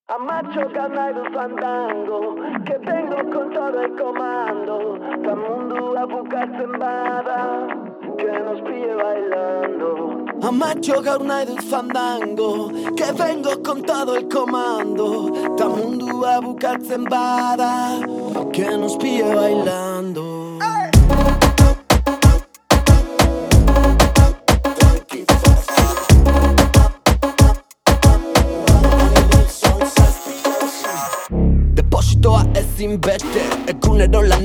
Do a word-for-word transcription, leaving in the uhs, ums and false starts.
Amacho nahi du fandango, que vengo con todo el comando. Ta mundua bukatzen bada, que nos pille bailando. Amacho gaur nahi dut fandango, que vengo con todo el comando. Ta mundua bukatzen bada, que nos pille bailando. Depositoa ezin beste, egunero lan